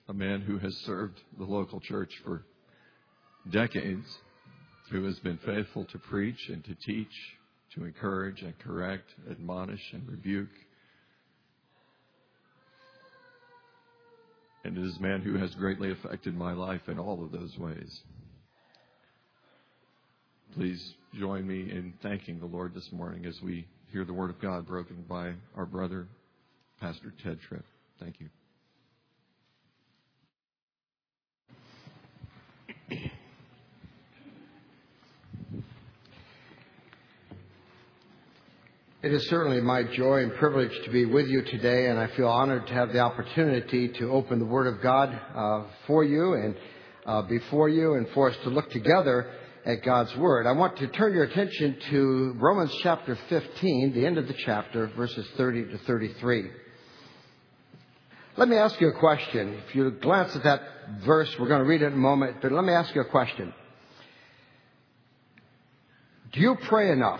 a man who has served the local church for decades, who has been faithful to preach and to teach, to encourage and correct, admonish and rebuke. And it is a man who has greatly affected my life in all of those ways. Please join me in thanking the Lord this morning as we hear the Word of God broken by our brother, Pastor Ted Tripp. Thank you. It is certainly my joy and privilege to be with you today, and I feel honored to have the opportunity to open the Word of God for you and before you, and for us to look together at God's Word. I want to turn your attention to Romans chapter 15, the end of the chapter, verses 30 to 33. Let me ask you a question. If you glance at that verse, we're going to read it in a moment, but let me ask you a question. Do you pray enough?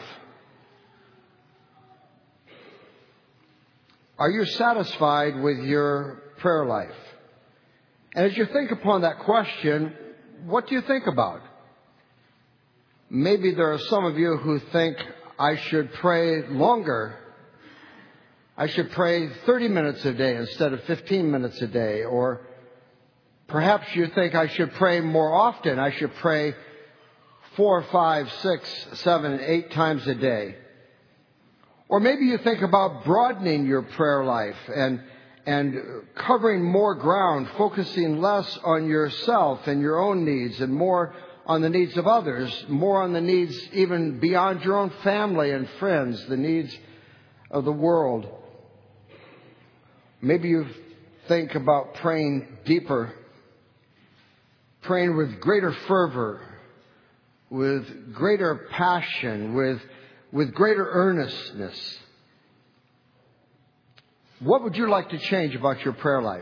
Are you satisfied with your prayer life? And as you think upon that question, what do you think about? Maybe there are some of you who think, I should pray longer. I should pray 30 minutes a day instead of 15 minutes a day. Or perhaps you think I should pray more often. I should pray 4, 5, 6, 7, 8 times a day. Or maybe you think about broadening your prayer life and covering more ground, focusing less on yourself and your own needs and more on the needs of others, more on the needs even beyond your own family and friends, the needs of the world. Maybe you think about praying deeper, praying with greater fervor, with greater passion, with greater earnestness. What would you like to change about your prayer life?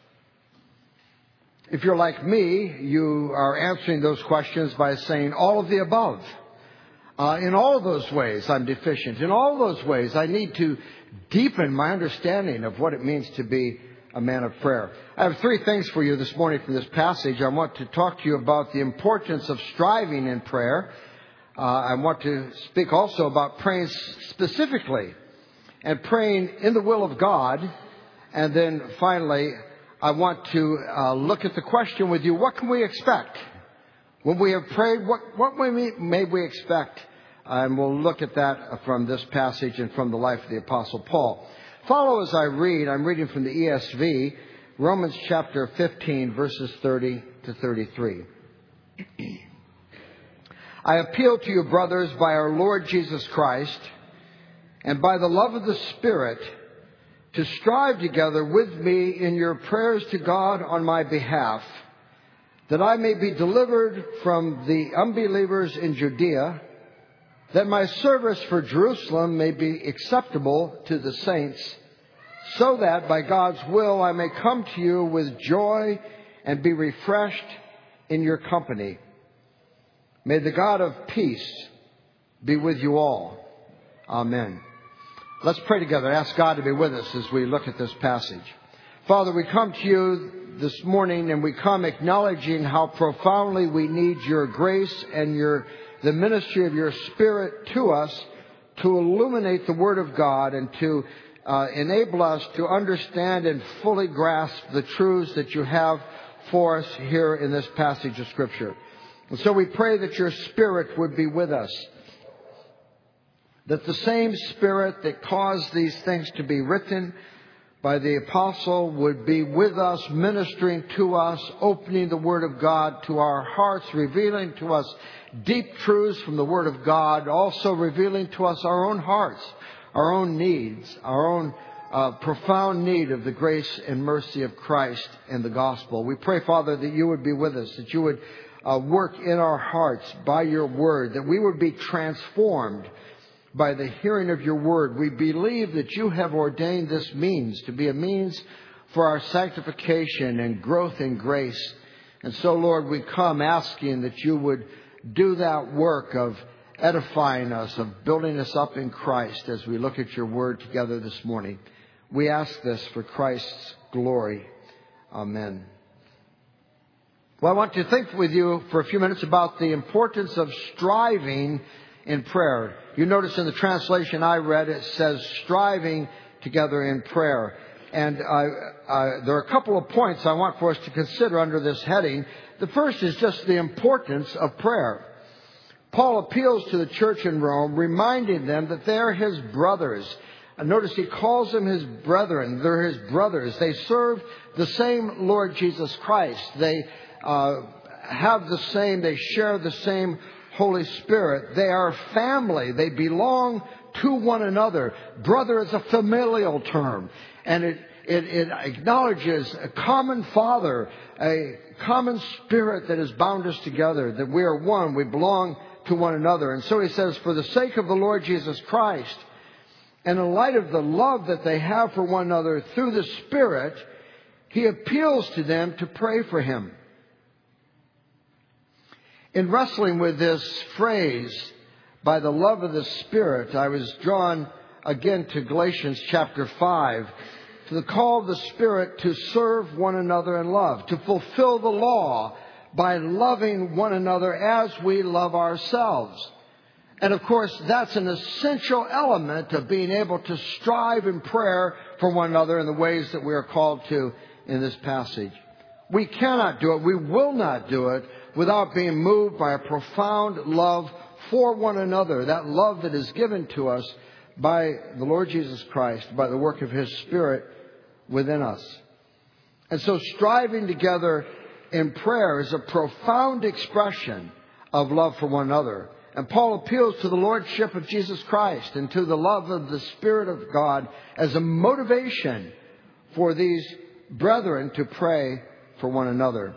If you're like me, you are answering those questions by saying all of the above. In all of those ways, I'm deficient. In all those ways, I need to deepen my understanding of what it means to be a man of prayer. I have 3 things for you this morning from this passage. I want to talk to you about the importance of striving in prayer. I want to speak also about praying specifically and praying in the will of God. And then finally, I want to look at the question with you, what can we expect? When we have prayed, what may we expect? And we'll look at that from this passage and from the life of the Apostle Paul. Follow as I read. I'm reading from the ESV, Romans chapter 15, verses 30 to 33. I appeal to you, brothers, by our Lord Jesus Christ and by the love of the Spirit, to strive together with me in your prayers to God on my behalf, that I may be delivered from the unbelievers in Judea, that my service for Jerusalem may be acceptable to the saints, so that by God's will I may come to you with joy and be refreshed in your company. May the God of peace be with you all. Amen. Let's pray together. Ask God to be with us as we look at this passage. Father, we come to you this morning and we come acknowledging how profoundly we need your grace and the ministry of your Spirit to us to illuminate the Word of God and to enable us to understand and fully grasp the truths that you have for us here in this passage of Scripture. And so we pray that your Spirit would be with us, that the same Spirit that caused these things to be written by the apostle would be with us, ministering to us, opening the Word of God to our hearts, revealing to us deep truths from the Word of God, also revealing to us our own hearts, our own needs, our own profound need of the grace and mercy of Christ and the gospel. We pray, Father, that you would be with us, that you would work in our hearts by your word, that we would be transformed by the hearing of your word. We believe that you have ordained this means to be a means for our sanctification and growth in grace. And so, Lord, we come asking that you would do that work of edifying us, of building us up in Christ as we look at your word together this morning. We ask this for Christ's glory. Amen. Well, I want to think with you for a few minutes about the importance of striving in prayer. You notice in the translation I read, it says striving together in prayer. And there are a couple of points I want for us to consider under this heading. The first is just the importance of prayer. Paul appeals to the church in Rome, reminding them that they're his brothers. And notice he calls them his brethren. They're his brothers. They serve the same Lord Jesus Christ. They they share the same Holy Spirit. They are family. They belong to one another. Brother is a familial term, and it acknowledges a common Father, a common Spirit that has bound us together, that we are one, we belong to one another. And so he says, for the sake of the Lord Jesus Christ, and in light of the love that they have for one another through the Spirit, he appeals to them to pray for him. In wrestling with this phrase, by the love of the Spirit, I was drawn again to Galatians chapter 5, to the call of the Spirit to serve one another in love, to fulfill the law by loving one another as we love ourselves. And of course, that's an essential element of being able to strive in prayer for one another in the ways that we are called to in this passage. We cannot do it, we will not do it, without being moved by a profound love for one another, that love that is given to us by the Lord Jesus Christ, by the work of his Spirit within us. And so striving together in prayer is a profound expression of love for one another. And Paul appeals to the Lordship of Jesus Christ and to the love of the Spirit of God as a motivation for these brethren to pray for one another.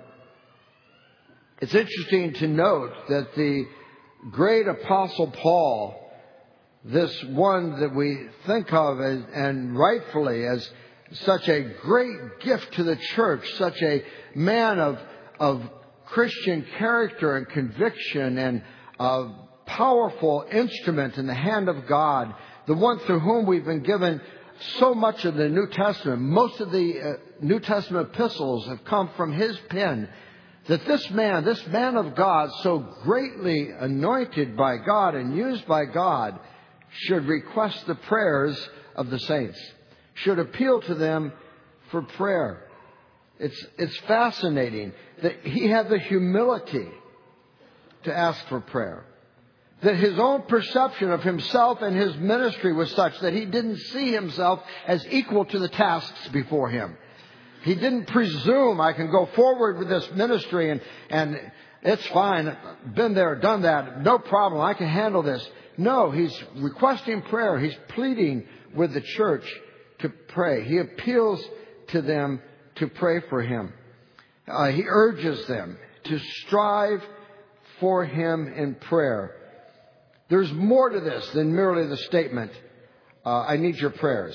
It's interesting to note that the great Apostle Paul, this one that we think of and rightfully as such a great gift to the church, such a man of Christian character and conviction and a powerful instrument in the hand of God, the one through whom we've been given so much of the New Testament. Most of the New Testament epistles have come from his pen. That this man of God, so greatly anointed by God and used by God, should request the prayers of the saints, should appeal to them for prayer. It's fascinating that he had the humility to ask for prayer. That his own perception of himself and his ministry was such that he didn't see himself as equal to the tasks before him. He didn't presume, I can go forward with this ministry and it's fine. Been there, done that. No problem. I can handle this. No, he's requesting prayer. He's pleading with the church to pray. He appeals to them to pray for him. He urges them to strive for him in prayer. There's more to this than merely the statement, I need your prayers.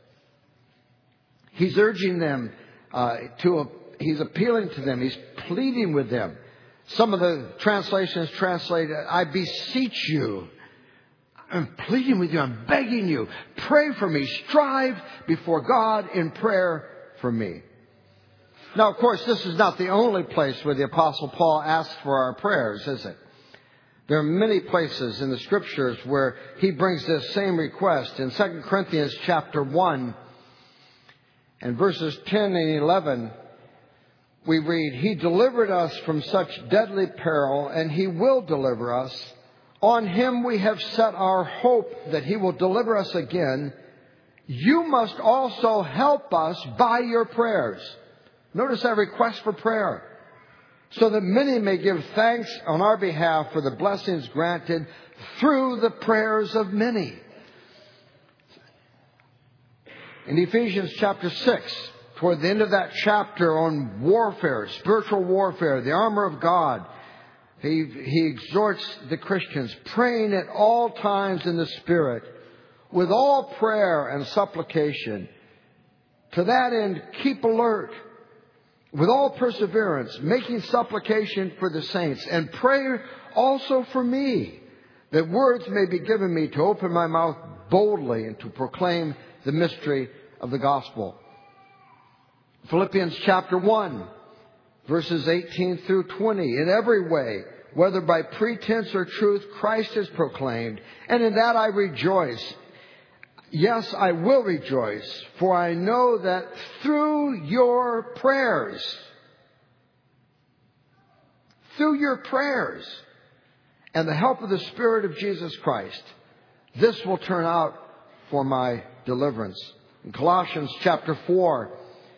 He's urging them he's appealing to them. He's pleading with them. Some of the translations translate, I beseech you. I'm pleading with you. I'm begging you. Pray for me. Strive before God in prayer for me. Now, of course, this is not the only place where the Apostle Paul asks for our prayers, is it? There are many places in the Scriptures where he brings this same request. In 2 Corinthians chapter 1, and verses 10 and 11, we read, He delivered us from such deadly peril, and He will deliver us. On Him we have set our hope that He will deliver us again. You must also help us by your prayers. Notice that request for prayer. So that many may give thanks on our behalf for the blessings granted through the prayers of many. In Ephesians chapter 6, toward the end of that chapter on warfare, spiritual warfare, the armor of God, he exhorts the Christians, praying at all times in the Spirit, with all prayer and supplication. To that end, keep alert, with all perseverance, making supplication for the saints, and pray also for me, that words may be given me to open my mouth boldly and to proclaim the mystery of the gospel. Philippians chapter 1, Verses 18 through 20. In every way, whether by pretense or truth, Christ is proclaimed, and in that I rejoice. Yes, I will rejoice, for I know that through your prayers, and the help of the Spirit of Jesus Christ, this will turn out for my deliverance. In Colossians chapter 4,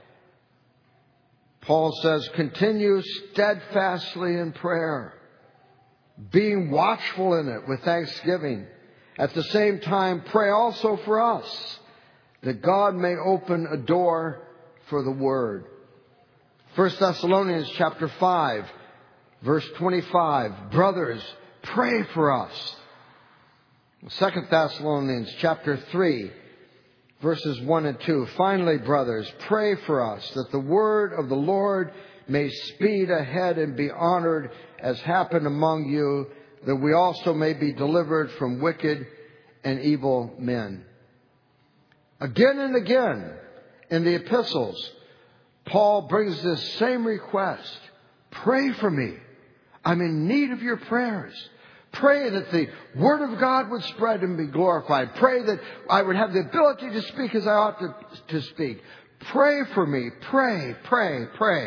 Paul says, continue steadfastly in prayer, being watchful in it with thanksgiving. At the same time, pray also for us, that God may open a door for the word. 1 Thessalonians chapter 5, verse 25, brothers, pray for us. 2 Thessalonians chapter 3, verses 1 and 2. Finally, brothers, pray for us that the word of the Lord may speed ahead and be honored as happened among you, that we also may be delivered from wicked and evil men. Again and again in the epistles, Paul brings this same request. Pray for me. I'm in need of your prayers. Pray that the Word of God would spread and be glorified. Pray that I would have the ability to speak as I ought to speak. Pray for me. Pray, pray, pray.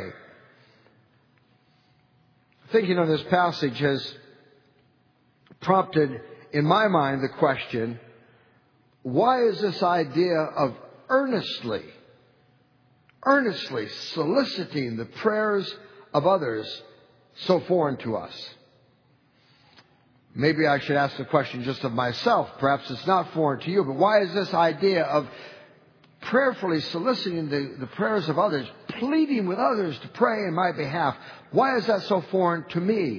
Thinking on this passage has prompted in my mind the question, why is this idea of earnestly soliciting the prayers of others so foreign to us? Maybe I should ask the question just of myself. Perhaps it's not foreign to you, but why is this idea of prayerfully soliciting the prayers of others, pleading with others to pray in my behalf, why is that so foreign to me?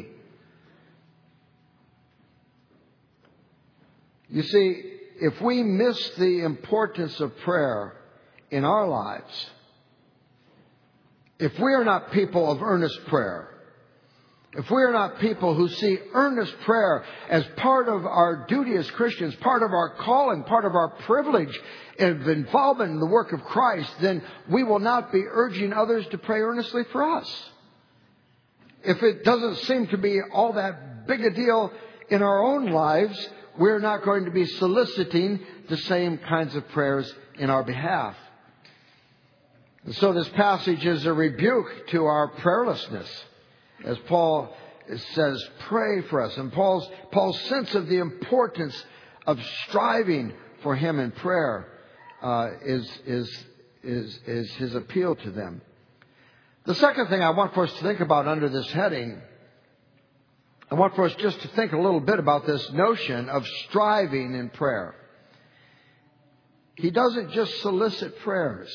You see, if we miss the importance of prayer in our lives, if we are not people of earnest prayer, if we are not people who see earnest prayer as part of our duty as Christians, part of our calling, part of our privilege of involvement in the work of Christ, then we will not be urging others to pray earnestly for us. If it doesn't seem to be all that big a deal in our own lives, we're not going to be soliciting the same kinds of prayers in our behalf. And so this passage is a rebuke to our prayerlessness. As Paul says, pray for us. And Paul's sense of the importance of striving for him in prayer is his appeal to them. The second thing I want for us to think about under this heading, I want for us just to think a little bit about this notion of striving in prayer. He doesn't just solicit prayers.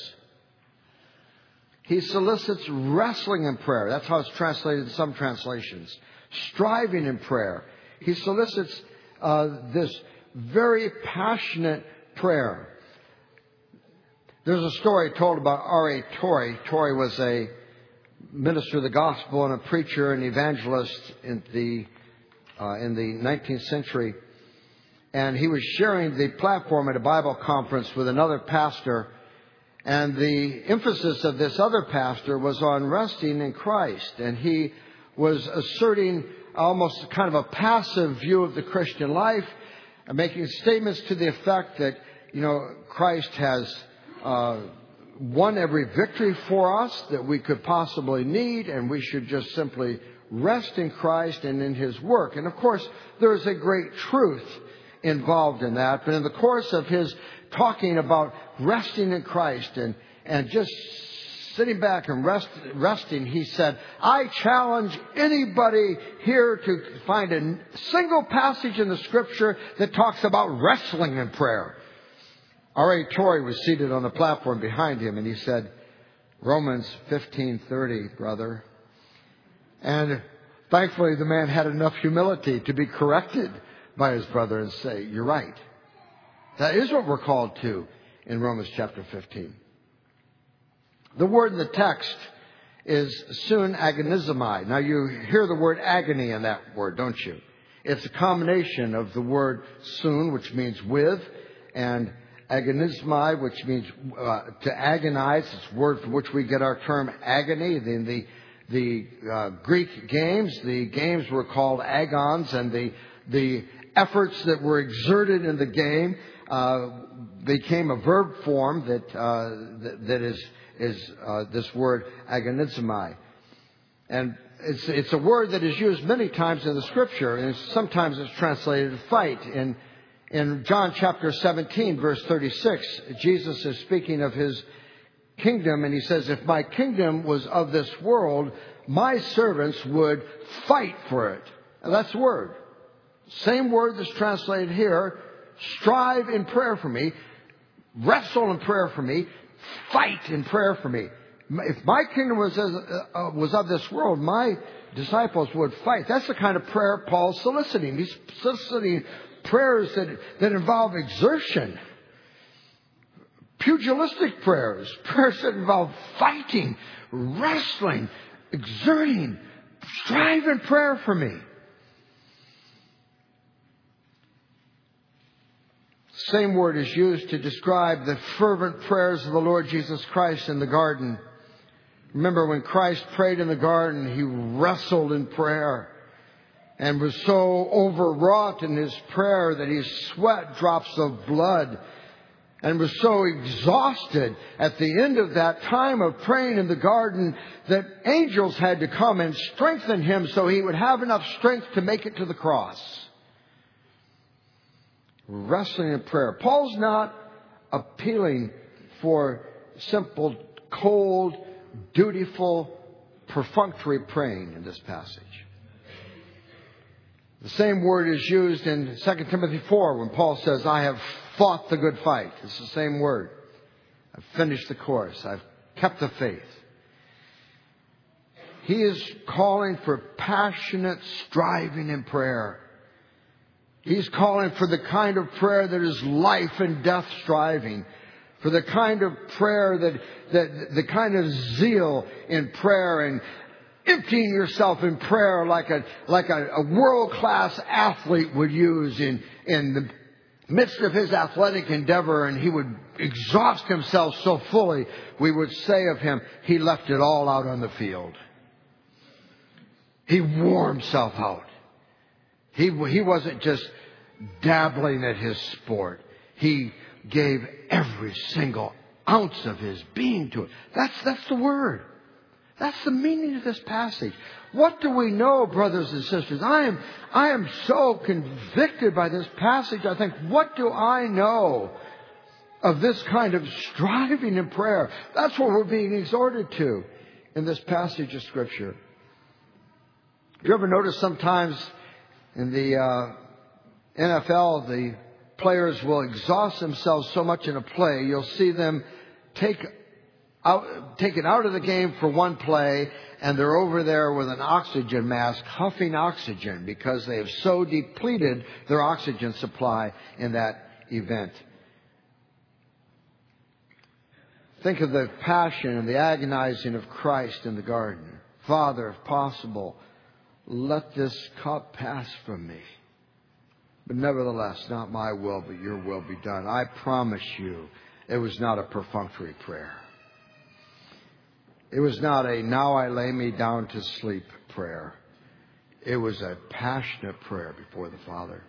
He solicits wrestling in prayer. That's how it's translated in some translations. Striving in prayer. He solicits this very passionate prayer. There's a story told about R.A. Torrey. Torrey was a minister of the gospel and a preacher and evangelist in the 19th century. And he was sharing the platform at a Bible conference with another pastor. And the emphasis of this other pastor was on resting in Christ. And he was asserting almost kind of a passive view of the Christian life, and making statements to the effect that, Christ has won every victory for us that we could possibly need, and we should just simply rest in Christ and in His work. And of course, there's a great truth involved in that. But in the course of his talking about resting in Christ and just sitting back and resting, he said, I challenge anybody here to find a single passage in the Scripture that talks about wrestling in prayer. R.A. Torrey was seated on the platform behind him, and he said, Romans 15:30, brother. And thankfully, the man had enough humility to be corrected by his brother and say, you're right. That is what we're called to in Romans chapter 15. The word in the text is sun agonizomai. Now you hear the word agony in that word, don't you? It's a combination of the word sun, which means with, and agonizomai, which means to agonize. It's a word from which we get our term agony. Greek games. The games were called agons, and the efforts that were exerted in the game became a verb form that is this word agonizomai. And it's a word that is used many times in the Scripture, and sometimes it's translated fight. In John chapter 17, verse 36, Jesus is speaking of His kingdom, and He says, if my kingdom was of this world, my servants would fight for it. And that's the word. Same word that's translated here. Strive in prayer for me. Wrestle in prayer for me. Fight in prayer for me. If my kingdom was of this world, my disciples would fight. That's the kind of prayer Paul's soliciting. He's soliciting prayers that involve exertion. Pugilistic prayers. Prayers that involve fighting, wrestling, exerting. Strive in prayer for me. Same word is used to describe the fervent prayers of the Lord Jesus Christ in the garden. Remember, when Christ prayed in the garden, He wrestled in prayer and was so overwrought in His prayer that He sweat drops of blood and was so exhausted at the end of that time of praying in the garden that angels had to come and strengthen Him so He would have enough strength to make it to the cross. Wrestling in prayer. Paul's not appealing for simple, cold, dutiful, perfunctory praying in this passage. The same word is used in 2 Timothy 4 when Paul says, I have fought the good fight. It's the same word. I've finished the course. I've kept the faith. He is calling for passionate striving in prayer. He's calling for the kind of prayer that is life and death striving. For the kind of prayer the kind of zeal in prayer and emptying yourself in prayer like a world-class athlete would use in the midst of his athletic endeavor, and he would exhaust himself so fully, we would say of him, he left it all out on the field. He wore himself out. He wasn't just dabbling at his sport. He gave every single ounce of his being to it. That's the word. That's the meaning of this passage. What do we know, brothers and sisters? I am so convicted by this passage. I think, what do I know of this kind of striving in prayer? That's what we're being exhorted to in this passage of Scripture. Do you ever notice sometimes in the NFL, the players will exhaust themselves so much in a play, you'll see them taken out of the game for one play, and they're over there with an oxygen mask, huffing oxygen because they have so depleted their oxygen supply in that event. Think of the passion and the agonizing of Christ in the garden. Father, if possible, let this cup pass from me. But nevertheless, not my will, but your will be done. I promise you, it was not a perfunctory prayer. It was not a now I lay me down to sleep prayer. It was a passionate prayer before the Father.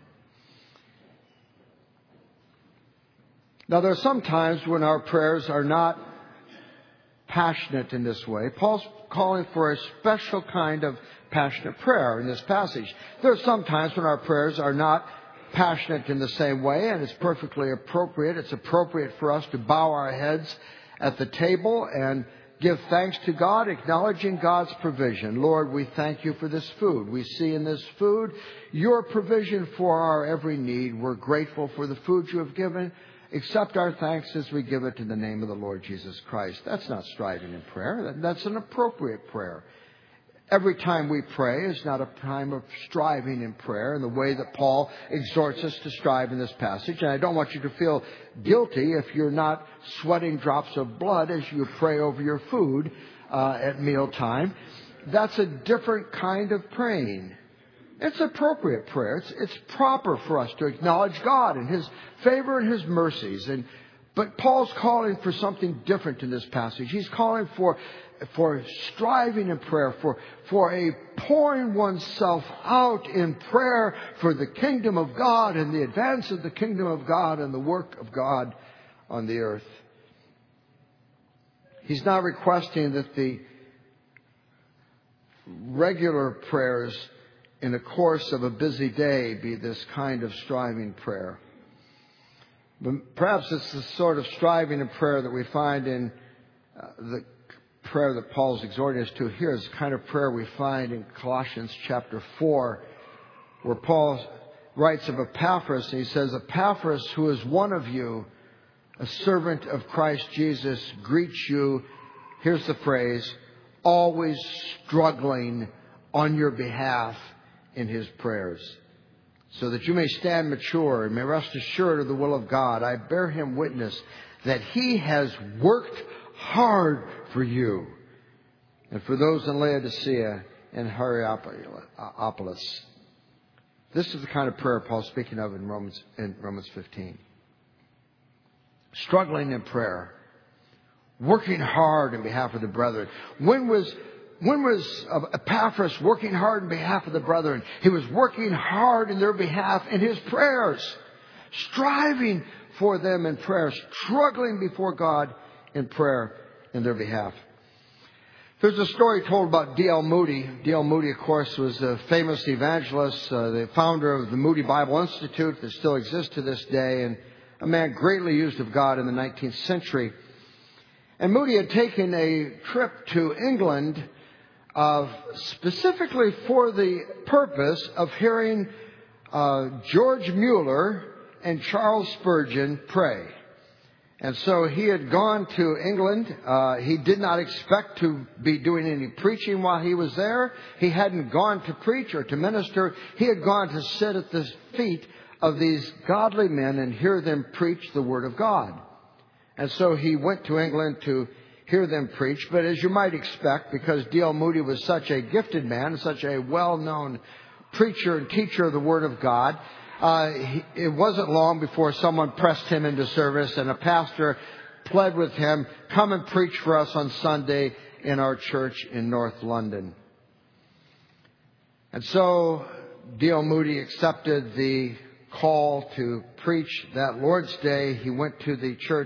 Now, there are some times when our prayers are not passionate in this way. Paul's calling for a special kind of passionate prayer in this passage. There are some times when our prayers are not passionate in the same way, and it's perfectly appropriate. It's appropriate for us to bow our heads at the table and give thanks to God, acknowledging God's provision. Lord, we thank you for this food. We see in this food your provision for our every need. We're grateful for the food you have given. Accept our thanks as we give it in the name of the Lord Jesus Christ. That's not striving in prayer. That's an appropriate prayer. Every time we pray is not a time of striving in prayer in the way that Paul exhorts us to strive in this passage. And I don't want you to feel guilty if you're not sweating drops of blood as you pray over your food at mealtime. That's a different kind of praying. It's appropriate prayer. It's proper for us to acknowledge God and His favor and His mercies. But Paul's calling for something different in this passage. He's calling for striving in prayer, for a pouring oneself out in prayer for the kingdom of God and the advance of the kingdom of God and the work of God on the earth. He's not requesting that the regular prayers in the course of a busy day be this kind of striving prayer. But perhaps it's the sort of striving in prayer that we find in the prayer that Paul's exhorting us to here. Is the kind of prayer we find in Colossians chapter 4, where Paul writes of Epaphras, and he says, Epaphras, who is one of you, a servant of Christ Jesus, greets you, here's the phrase, always struggling on your behalf in his prayers, so that you may stand mature and may rest assured of the will of God. I bear him witness that he has worked hard for you and for those in Laodicea and Hierapolis. This is the kind of prayer Paul's speaking of in Romans 15. Struggling in prayer, working hard on behalf of the brethren. When was Epaphras working hard on behalf of the brethren? He was working hard in their behalf in his prayers, striving for them in prayer, struggling before God in prayer in their behalf. There's a story told about D.L. Moody. D.L. Moody, of course, was a famous evangelist, the founder of the Moody Bible Institute that still exists to this day, and a man greatly used of God in the 19th century. And Moody had taken a trip to England specifically for the purpose of hearing George Mueller and Charles Spurgeon pray. And so he had gone to England. He did not expect to be doing any preaching while he was there. He hadn't gone to preach or to minister. He had gone to sit at the feet of these godly men and hear them preach the Word of God. And so he went to England to hear them preach. But as you might expect, because D.L. Moody was such a gifted man, such a well-known preacher and teacher of the Word of God, it wasn't long before someone pressed him into service, and a pastor pled with him, come and preach for us on Sunday in our church in North London. And so D.L. Moody accepted the call to preach that Lord's Day. He went to the church,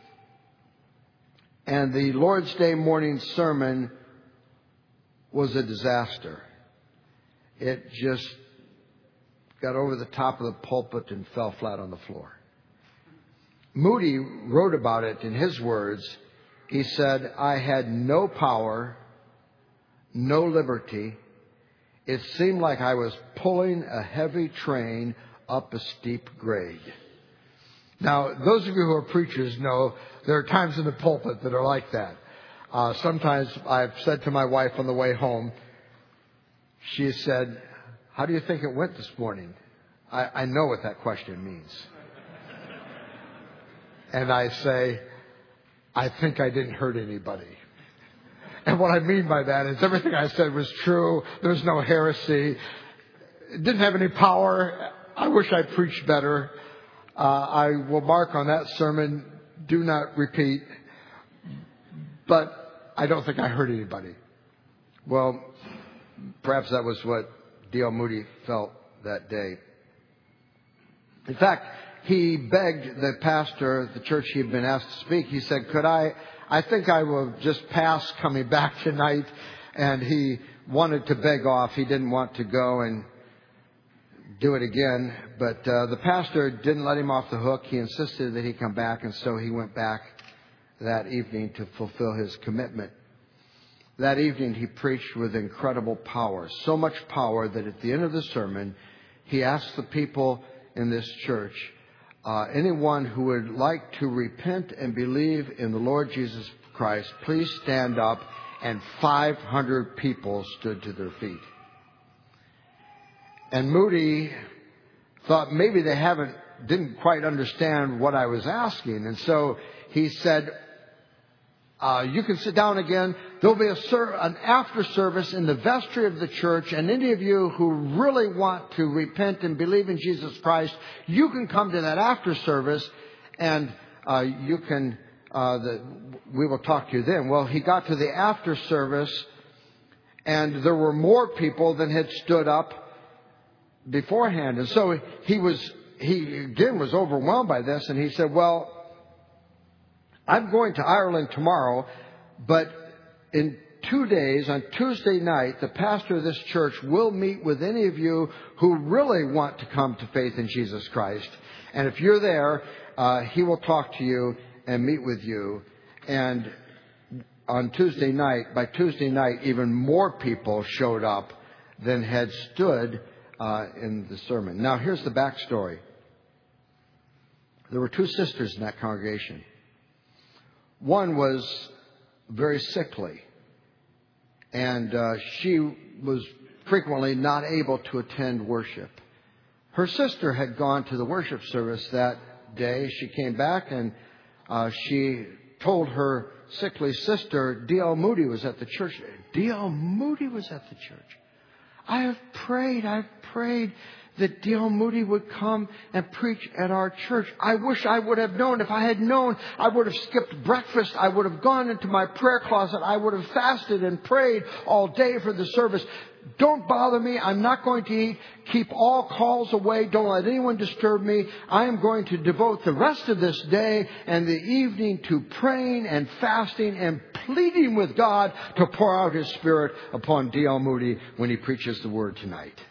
and the Lord's Day morning sermon was a disaster. It just got over the top of the pulpit and fell flat on the floor. Moody wrote about it in his words. He said, I had no power, no liberty. It seemed like I was pulling a heavy train up a steep grade. Now, those of you who are preachers know there are times in the pulpit that are like that. Sometimes I've said to my wife on the way home, she said, how do you think it went this morning? I know what that question means. And I say, I think I didn't hurt anybody. And what I mean by that is everything I said was true. There was no heresy. It didn't have any power. I wish I preached better. I will mark on that sermon, do not repeat. But I don't think I hurt anybody. Well, perhaps that was what D.L. Moody felt that day. In fact, he begged the pastor of the church he had been asked to speak. He said, I think I will just pass coming back tonight. And he wanted to beg off. He didn't want to go and do it again. But the pastor didn't let him off the hook. He insisted that he come back. And so he went back that evening to fulfill his commitment. That evening he preached with incredible power. So much power that at the end of the sermon, he asked the people in this church, anyone who would like to repent and believe in the Lord Jesus Christ, please stand up. And 500 people stood to their feet. And Moody thought maybe they didn't quite understand what I was asking. And so he said, you can sit down again. There'll be an after service in the vestry of the church. And any of you who really want to repent and believe in Jesus Christ, you can come to that after service and you can we will talk to you then. Well, he got to the after service, and there were more people than had stood up beforehand. And so he again was overwhelmed by this, and he said, well, I'm going to Ireland tomorrow, but in 2 days, on Tuesday night, the pastor of this church will meet with any of you who really want to come to faith in Jesus Christ. And if you're there, he will talk to you and meet with you. And on Tuesday night, by Tuesday night, even more people showed up than had stood in the sermon. Now, here's the backstory. There were 2 sisters in that congregation. One was very sickly, and she was frequently not able to attend worship. Her sister had gone to the worship service that day. She came back and she told her sickly sister, D.L. Moody was at the church. D.L. Moody was at the church. I've prayed that D.L. Moody would come and preach at our church. I wish I would have known. If I had known, I would have skipped breakfast. I would have gone into my prayer closet. I would have fasted and prayed all day for the service. Don't bother me. I'm not going to eat. Keep all calls away. Don't let anyone disturb me. I am going to devote the rest of this day and the evening to praying and fasting and pleading with God to pour out His Spirit upon D.L. Moody when he preaches the Word tonight.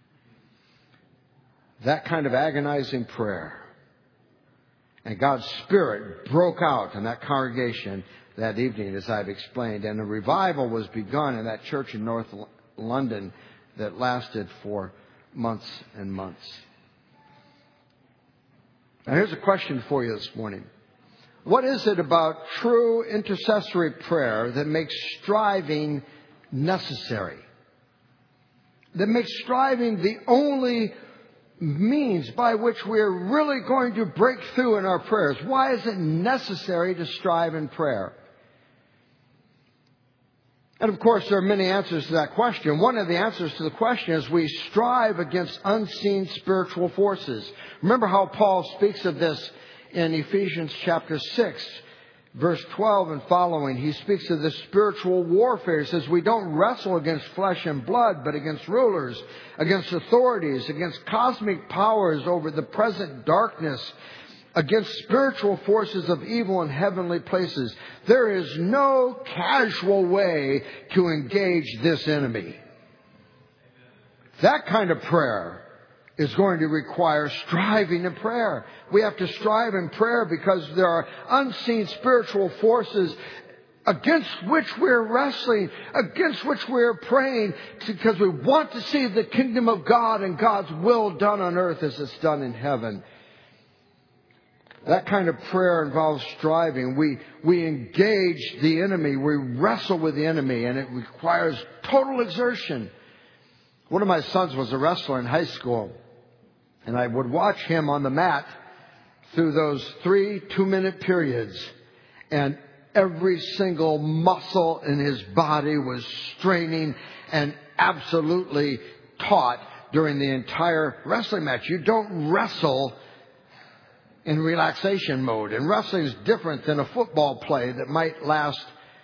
That kind of agonizing prayer. And God's Spirit broke out in that congregation that evening, as I've explained. And a revival was begun in that church in North London that lasted for months and months. Now, here's a question for you this morning. What is it about true intercessory prayer that makes striving necessary? That makes striving the only means by which we're really going to break through in our prayers? Why is it necessary to strive in prayer? And of course, there are many answers to that question. One of the answers to the question is we strive against unseen spiritual forces. Remember how Paul speaks of this in Ephesians chapter 6, verse 12 and following. He speaks of the spiritual warfare. He says we don't wrestle against flesh and blood, but against rulers, against authorities, against cosmic powers over the present darkness, against spiritual forces of evil in heavenly places. There is no casual way to engage this enemy. That kind of prayer is going to require striving in prayer. We have to strive in prayer because there are unseen spiritual forces against which we're wrestling, against which we're praying, because we want to see the kingdom of God and God's will done on earth as it's done in heaven. That kind of prayer involves striving. We engage the enemy. We wrestle with the enemy, and it requires total exertion. One of my sons was a wrestler in high school, and I would watch him on the mat through those 3 2-minute periods, and every single muscle in his body was straining and absolutely taut during the entire wrestling match. You don't wrestle in relaxation mode. And wrestling is different than a football play that might last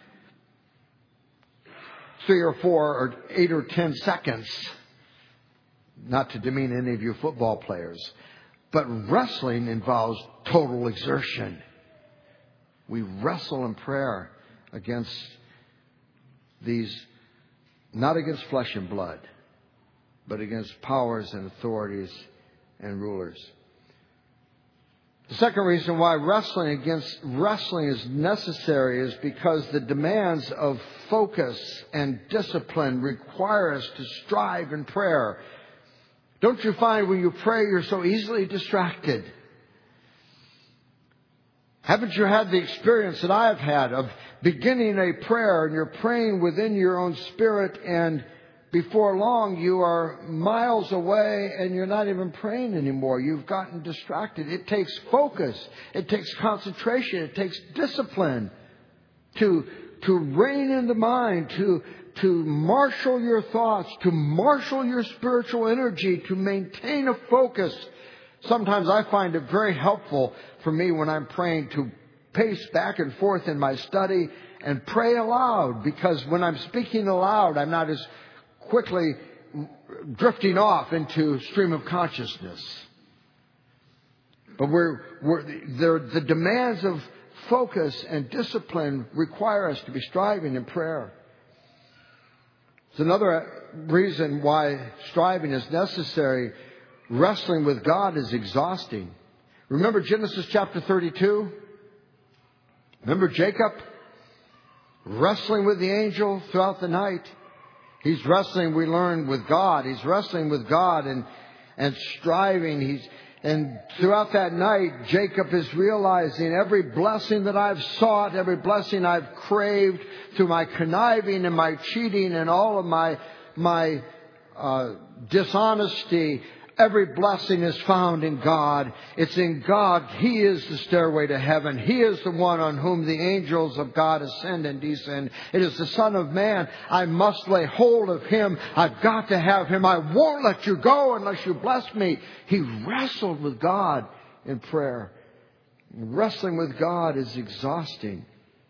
3 or 4 or 8 or 10 seconds. Not to demean any of you football players. But wrestling involves total exertion. We wrestle in prayer against these, not against flesh and blood, but against powers and authorities and rulers. The second reason why wrestling is necessary is because the demands of focus and discipline require us to strive in prayer. Don't you find when you pray you're so easily distracted? Haven't you had the experience that I've had of beginning a prayer and you're praying within your own spirit, and before long you are miles away and you're not even praying anymore. You've gotten distracted. It takes focus. It takes concentration. It takes discipline to rein in the mind, to marshal your thoughts, to marshal your spiritual energy, to maintain a focus. Sometimes I find it very helpful for me when I'm praying to pace back and forth in my study and pray aloud, because when I'm speaking aloud, I'm not as quickly drifting off into stream of consciousness. But the demands of focus and discipline require us to be striving in prayer. It's another reason why striving is necessary. Wrestling with God is exhausting. Remember Genesis chapter 32? Remember Jacob wrestling with the angel throughout the night? He's wrestling, we learn, with God. He's wrestling with God and striving. And throughout that night, Jacob is realizing every blessing that I've sought, every blessing I've craved through my conniving and my cheating and all of my dishonesty. Every blessing is found in God. It's in God. He is the stairway to heaven. He is the one on whom the angels of God ascend and descend. It is the Son of Man. I must lay hold of Him. I've got to have Him. I won't let you go unless you bless me. He wrestled with God in prayer. Wrestling with God is exhausting.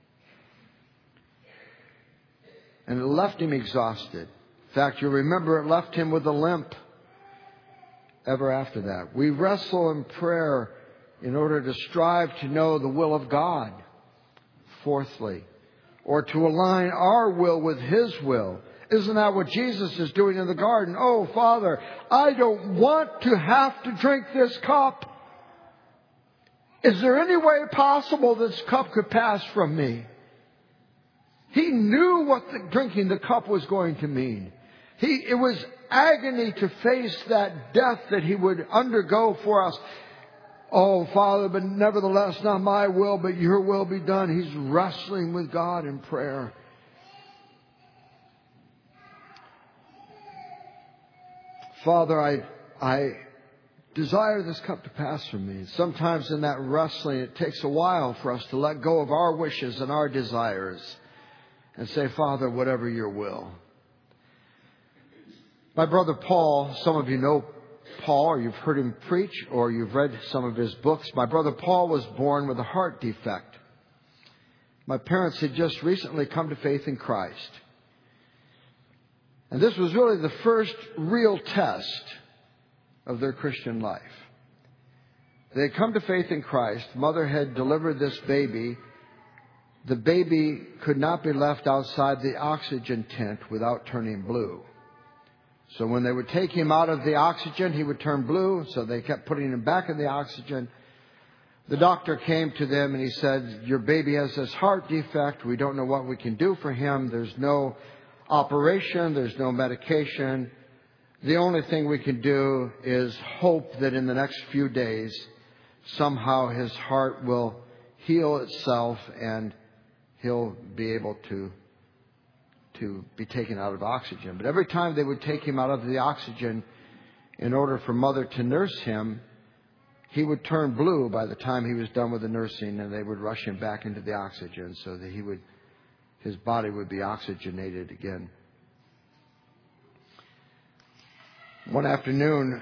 And it left him exhausted. In fact, you remember it left him with a limp ever after that. We wrestle in prayer in order to strive to know the will of God. Fourthly, or to align our will with His will. Isn't that what Jesus is doing in the garden? Oh, Father, I don't want to have to drink this cup. Is there any way possible this cup could pass from me? He knew what drinking the cup was going to mean. It was agony to face that death that He would undergo for us. Oh, Father, but nevertheless, not my will, but your will be done. He's wrestling with God in prayer. Father, I desire this cup to pass from me. Sometimes in that wrestling, it takes a while for us to let go of our wishes and our desires and say, Father, whatever your will. My brother Paul, some of you know Paul, or you've heard him preach, or you've read some of his books. My brother Paul was born with a heart defect. My parents had just recently come to faith in Christ. And this was really the first real test of their Christian life. They had come to faith in Christ. Mother had delivered this baby. The baby could not be left outside the oxygen tent without turning blue. So when they would take him out of the oxygen, he would turn blue. So they kept putting him back in the oxygen. The doctor came to them and he said, your baby has this heart defect. We don't know what we can do for him. There's no operation. There's no medication. The only thing we can do is hope that in the next few days, somehow his heart will heal itself and he'll be able to be taken out of oxygen. But every time they would take him out of the oxygen in order for Mother to nurse him, he would turn blue by the time he was done with the nursing, and they would rush him back into the oxygen so that his body would be oxygenated again. One afternoon,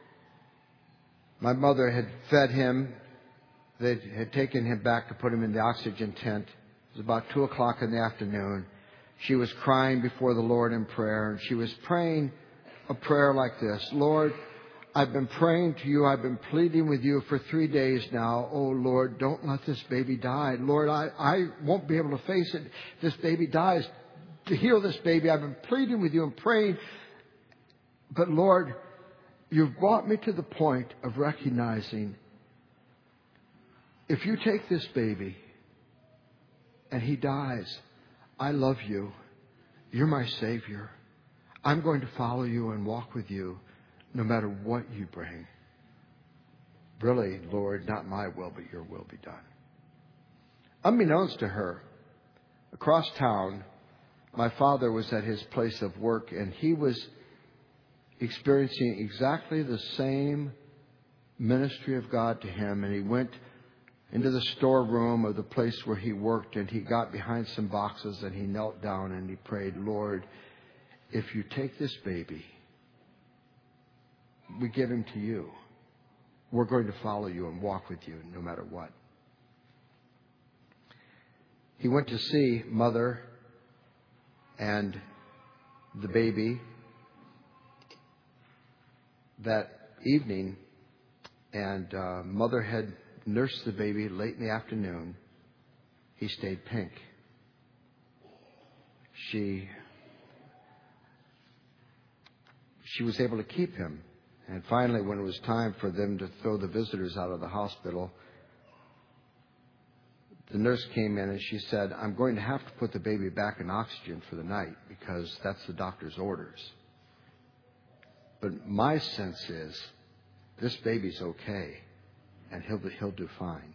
my mother had fed him. They had taken him back to put him in the oxygen tent. It was about 2 o'clock in the afternoon. She was crying before the Lord in prayer, and she was praying a prayer like this. Lord, I've been praying to you. I've been pleading with you for 3 days now. Oh, Lord, don't let this baby die. Lord, I won't be able to face it. This baby dies. To heal this baby, I've been pleading with you and praying. But, Lord, you've brought me to the point of recognizing if you take this baby and he dies, I love you. You're my Savior. I'm going to follow you and walk with you no matter what you bring. Really, Lord, not my will, but your will be done. Unbeknownst to her, across town, my father was at his place of work, and he was experiencing exactly the same ministry of God to him. And he went into the storeroom of the place where he worked, and he got behind some boxes, and he knelt down and he prayed, Lord, if you take this baby, we give him to you. We're going to follow you and walk with you no matter what. he went to see Mother and the baby that evening, and Mother had nursed the baby late in the afternoon. He stayed pink. She was able to keep him. And finally, when it was time for them to throw the visitors out of the hospital, the nurse came in and she said, I'm going to have to put the baby back in oxygen for the night because that's the doctor's orders. But my sense is this baby's okay and he'll do fine.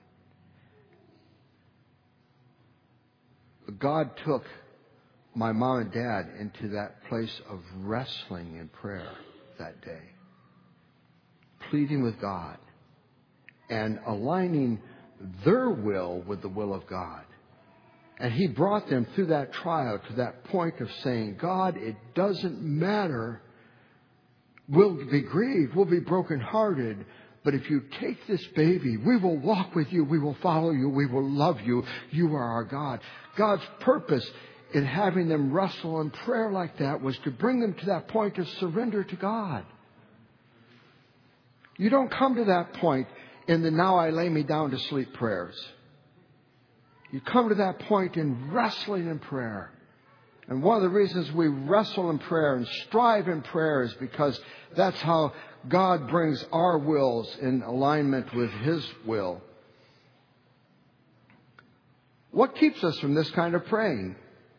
But God took my mom and dad into that place of wrestling in prayer that day, pleading with God and aligning their will with the will of God. And He brought them through that trial to that point of saying, God, it doesn't matter. We'll be grieved. We'll be brokenhearted. But if you take this baby, we will walk with you. We will follow you. We will love you. You are our God. God's purpose in having them wrestle in prayer like that was to bring them to that point of surrender to God. You don't come to that point in the now I lay me down to sleep prayers. You come to that point in wrestling in prayer. And one of the reasons we wrestle in prayer and strive in prayer is because that's how God brings our wills in alignment with His will. What keeps us from this kind of praying?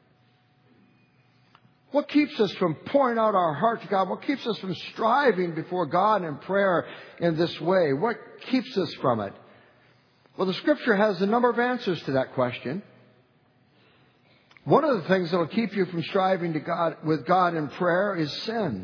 What keeps us from pouring out our heart to God? What keeps us from striving before God in prayer in this way? What keeps us from it? Well, the Scripture has a number of answers to that question. One of the things that will keep you from striving with God in prayer is sin.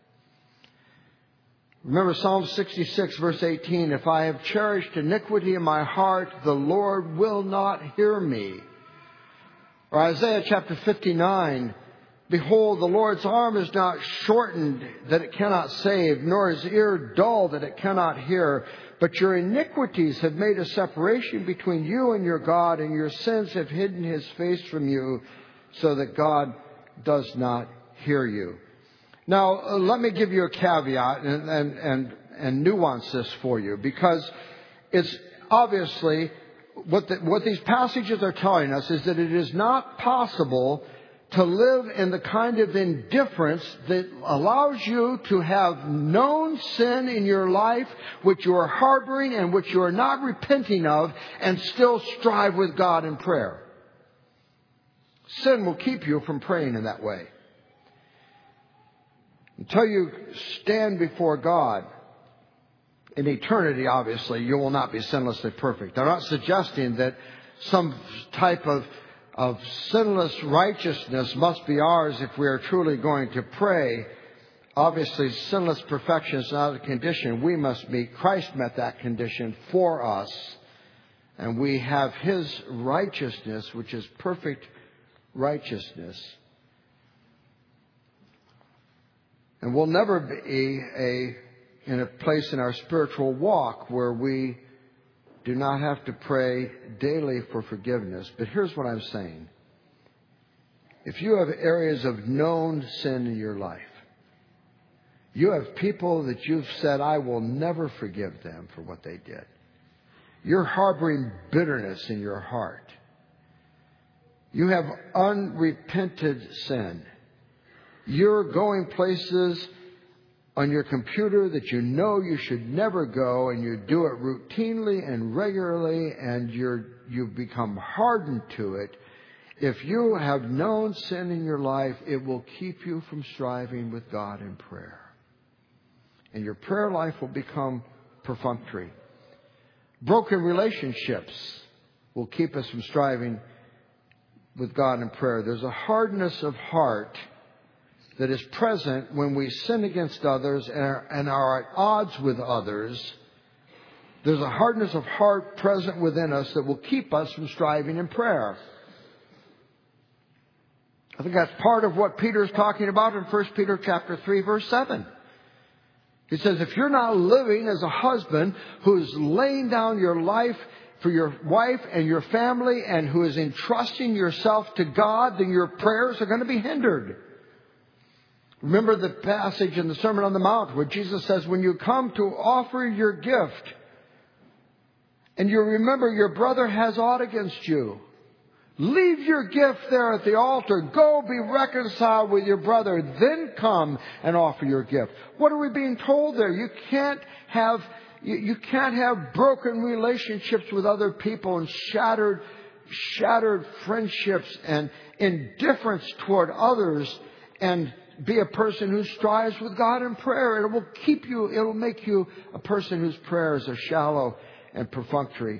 Remember Psalm 66, verse 18, if I have cherished iniquity in my heart, the Lord will not hear me. Or Isaiah chapter 59, behold, the Lord's arm is not shortened that it cannot save, nor his ear dull that it cannot hear. But your iniquities have made a separation between you and your God, and your sins have hidden His face from you, so that God does not hear you. Now, let me give you a caveat and nuance this for you, because it's obviously what these passages are telling us is that it is not possible to live in the kind of indifference that allows you to have known sin in your life, which you are harboring and which you are not repenting of, and still strive with God in prayer. Sin will keep you from praying in that way. Until you stand before God in eternity, obviously, you will not be sinlessly perfect. I'm not suggesting that some type of sinless righteousness must be ours if we are truly going to pray. Obviously, sinless perfection is not a condition we must meet. Christ met that condition for us. And we have His righteousness, which is perfect righteousness. And we'll never be in a place in our spiritual walk where we do not have to pray daily for forgiveness. But here's what I'm saying. If you have areas of known sin in your life, you have people that you've said, I will never forgive them for what they did. You're harboring bitterness in your heart. You have unrepented sin. You're going places on your computer that you know you should never go, and you do it routinely and regularly, and you've become hardened to it. If you have known sin in your life, it will keep you from striving with God in prayer. And your prayer life will become perfunctory. Broken relationships will keep us from striving with God in prayer. There's a hardness of heart that is present when we sin against others and are at odds with others. There's a hardness of heart present within us that will keep us from striving in prayer. I think that's part of what Peter is talking about in 1 Peter chapter 3, verse 7. He says, if you're not living as a husband who's laying down your life for your wife and your family and who is entrusting yourself to God, then your prayers are going to be hindered. Remember the passage in the Sermon on the Mount where Jesus says, when you come to offer your gift and you remember your brother has aught against you, leave your gift there at the altar. Go be reconciled with your brother. Then come and offer your gift. What are we being told there? You can't have broken relationships with other people and shattered friendships and indifference toward others and be a person who strives with God in prayer. It will make you a person whose prayers are shallow and perfunctory.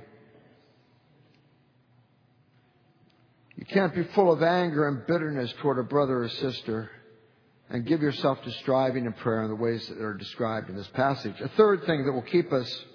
You can't be full of anger and bitterness toward a brother or sister and give yourself to striving in prayer in the ways that are described in this passage. A third thing that will keep us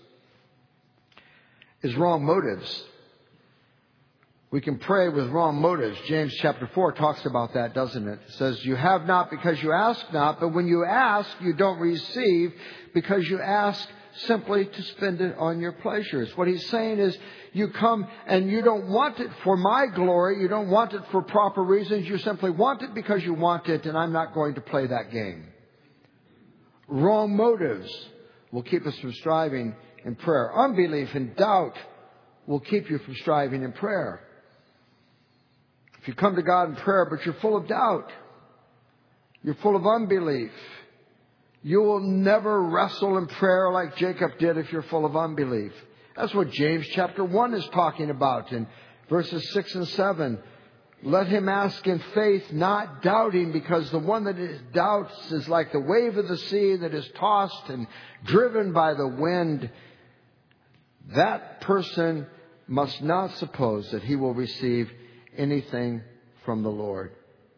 is wrong motives. We can pray with wrong motives. James chapter 4 talks about that, doesn't it? It says, you have not because you ask not, but when you ask, you don't receive because you ask simply to spend it on your pleasures. What he's saying is, you come and you don't want it for my glory. You don't want it for proper reasons. You simply want it because you want it, and I'm not going to play that game. Wrong motives will keep us from striving in prayer. Unbelief and doubt will keep you from striving in prayer. If you come to God in prayer, but you're full of doubt, you're full of unbelief, you will never wrestle in prayer like Jacob did if you're full of unbelief. That's what James chapter 1 is talking about in verses 6 and 7. Let him ask in faith, not doubting, because the one that doubts is like the wave of the sea that is tossed and driven by the wind. That person must not suppose that he will receive anything from the Lord.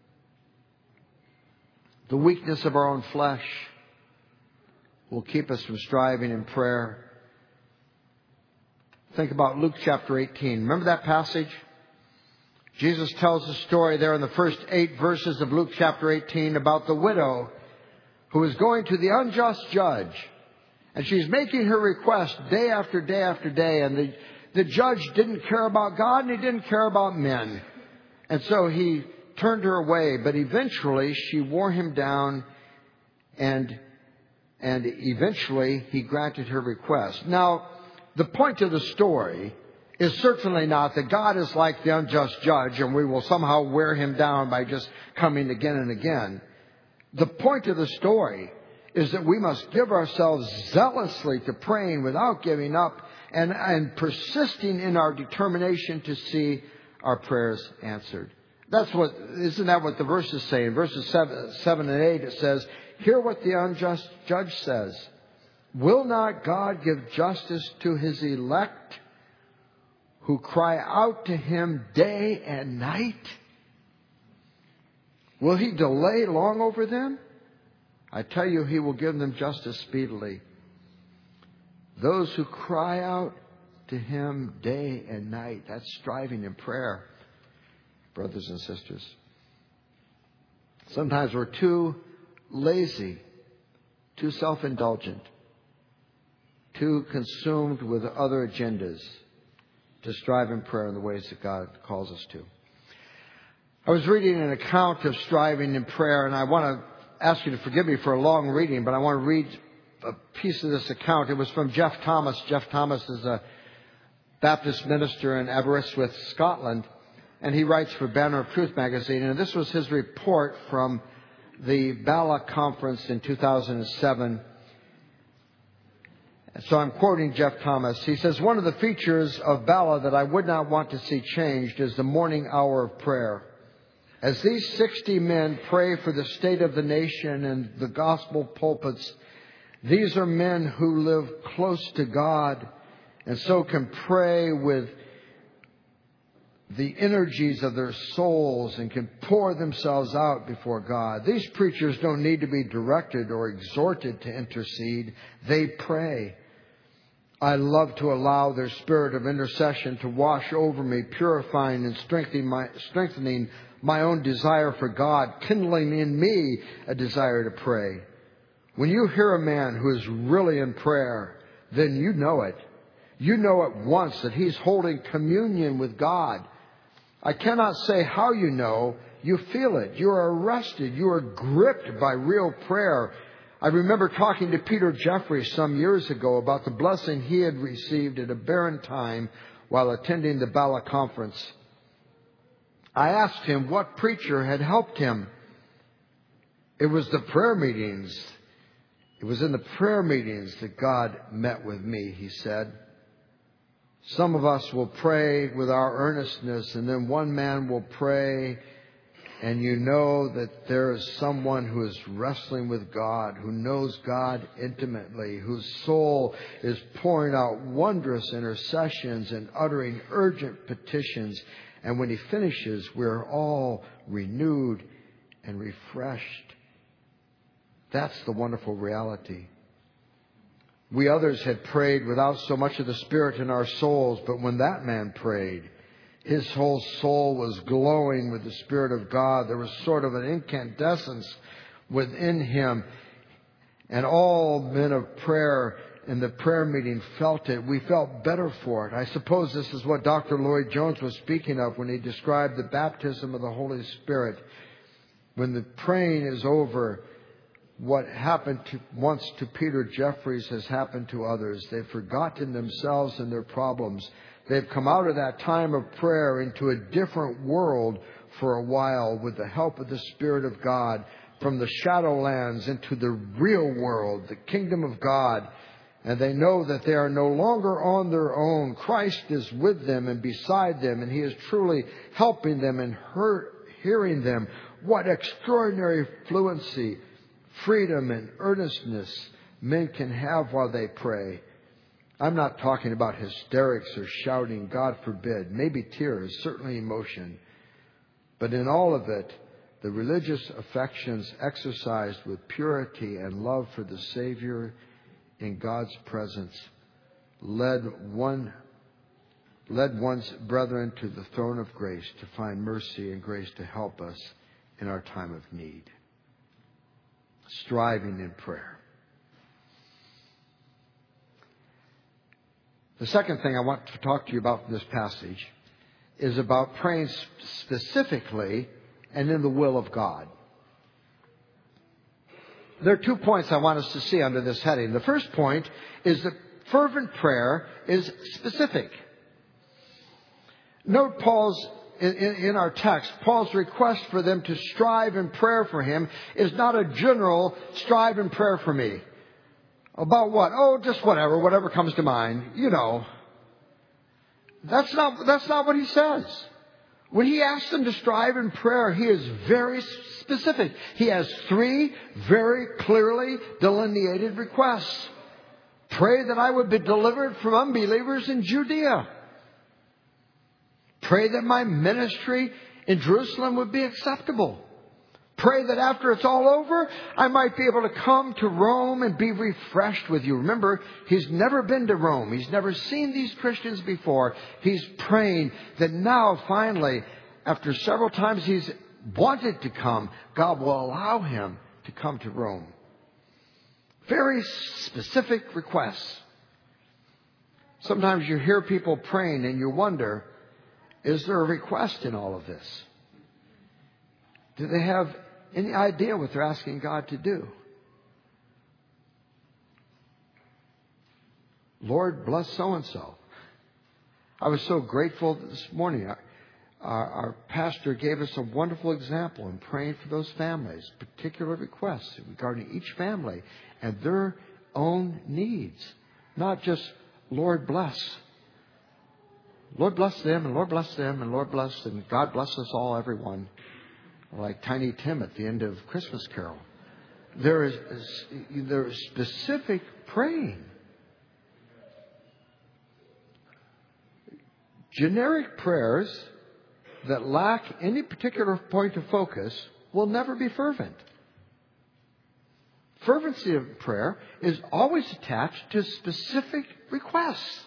The weakness of our own flesh will keep us from striving in prayer. Think about Luke chapter 18. Remember that passage? Jesus tells a story there in the first 8 verses of Luke chapter 18 about the widow who is going to the unjust judge. And she's making her request day after day after day. And the judge didn't care about God and he didn't care about men. And so he turned her away. But eventually she wore him down and eventually he granted her request. Now, the point of the story is certainly not that God is like the unjust judge and we will somehow wear him down by just coming again and again. The point of the story is that we must give ourselves zealously to praying without giving up and persisting in our determination to see our prayers answered. Isn't that what the verses say? In verses 7 and 8 it says, hear what the unjust judge says. Will not God give justice to his elect who cry out to him day and night? Will he delay long over them? I tell you, he will give them justice speedily. Those who cry out to him day and night, that's striving in prayer, brothers and sisters. Sometimes we're too lazy, too self-indulgent, too consumed with other agendas to strive in prayer in the ways that God calls us to. I was reading an account of striving in prayer, and I want to ask you to forgive me for a long reading, but I want to read a piece of this account. It was from Jeff Thomas. Jeff Thomas is a Baptist minister in Aberystwyth, Scotland, and he writes for Banner of Truth magazine, and this was his report from the Bala conference in 2007. So I'm quoting Jeff Thomas. He says, one of the features of Bala that I would not want to see changed is the morning hour of prayer. As these 60 men pray for the state of the nation and the gospel pulpits, these are men who live close to God and so can pray with the energies of their souls and can pour themselves out before God. These preachers don't need to be directed or exhorted to intercede. They pray. I love to allow their spirit of intercession to wash over me, purifying and strengthening my own desire for God, kindling in me a desire to pray. When you hear a man who is really in prayer, then you know it. You know at once that he's holding communion with God. I cannot say how you know. You feel it. You are arrested. You are gripped by real prayer. I remember talking to Peter Jeffrey some years ago about the blessing he had received at a barren time while attending the Bala conference. I asked him what preacher had helped him. It was the prayer meetings. It was in the prayer meetings that God met with me, he said. Some of us will pray with our earnestness, and then one man will pray, and you know that there is someone who is wrestling with God, who knows God intimately, whose soul is pouring out wondrous intercessions and uttering urgent petitions. And when he finishes, we're all renewed and refreshed. That's the wonderful reality. We others had prayed without so much of the Spirit in our souls, but when that man prayed, his whole soul was glowing with the Spirit of God. There was sort of an incandescence within him. And all men of prayer in the prayer meeting felt it. We felt better for it. I suppose this is what Dr. Lloyd Jones was speaking of when he described the baptism of the Holy Spirit. When the praying is over, what happened once to Peter Jeffries has happened to others. They've forgotten themselves and their problems. They've come out of that time of prayer into a different world for a while with the help of the Spirit of God, from the shadowlands into the real world, the kingdom of God. And they know that they are no longer on their own. Christ is with them and beside them, and he is truly helping them and hearing them. What extraordinary fluency, freedom, and earnestness men can have while they pray. I'm not talking about hysterics or shouting, God forbid. Maybe tears, certainly emotion. But in all of it, the religious affections exercised with purity and love for the Savior in God's presence led one's brethren to the throne of grace to find mercy and grace to help us in our time of need. Striving in prayer. The second thing I want to talk to you about in this passage is about praying specifically and in the will of God. There are 2 points I want us to see under this heading. The first point is that fervent prayer is specific. Note Paul's, in our text, Paul's request for them to strive in prayer for him is not a general strive in prayer for me. About what? Oh, just whatever comes to mind. You know. That's not what he says. When he asks them to strive in prayer, he is very specific. He has 3 very clearly delineated requests. Pray that I would be delivered from unbelievers in Judea. Pray that my ministry in Jerusalem would be acceptable. Pray that after it's all over, I might be able to come to Rome and be refreshed with you. Remember, he's never been to Rome. He's never seen these Christians before. He's praying that now, finally, after several times he's wanted to come, God will allow him to come to Rome. Very specific requests. Sometimes you hear people praying and you wonder, is there a request in all of this? Do they have any idea what they're asking God to do? Lord, bless so-and-so. I was so grateful this morning. Our pastor gave us a wonderful example in praying for those families, particular requests regarding each family and their own needs. Not just, Lord, bless. Lord, bless them, and Lord, bless them, and Lord, bless them. God bless us all, everyone. Like Tiny Tim at the end of Christmas Carol. There is specific praying. Generic prayers that lack any particular point of focus will never be fervent. Fervency of prayer is always attached to specific requests.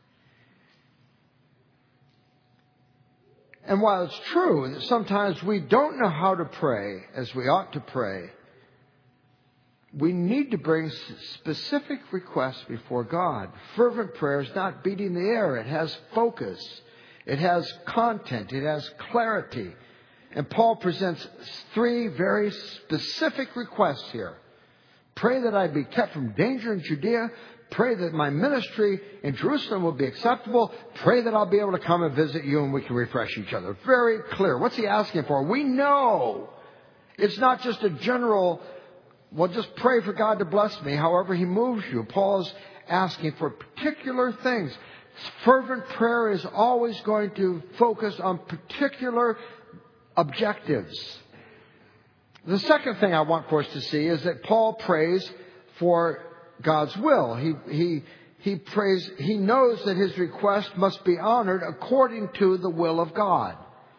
And while it's true that sometimes we don't know how to pray as we ought to pray, we need to bring specific requests before God. Fervent prayer is not beating the air. It has focus. It has content. It has clarity. And Paul presents 3 very specific requests here. Pray that I be kept from danger in Judea. Pray that my ministry in Jerusalem will be acceptable. Pray that I'll be able to come and visit you and we can refresh each other. Very clear. What's he asking for? We know it's not just a general, well, just pray for God to bless me however he moves you. Paul's asking for particular things. Fervent prayer is always going to focus on particular objectives. The second thing I want for us to see is that Paul prays for God's will. He prays, he knows that his request must be honored according to the will of God.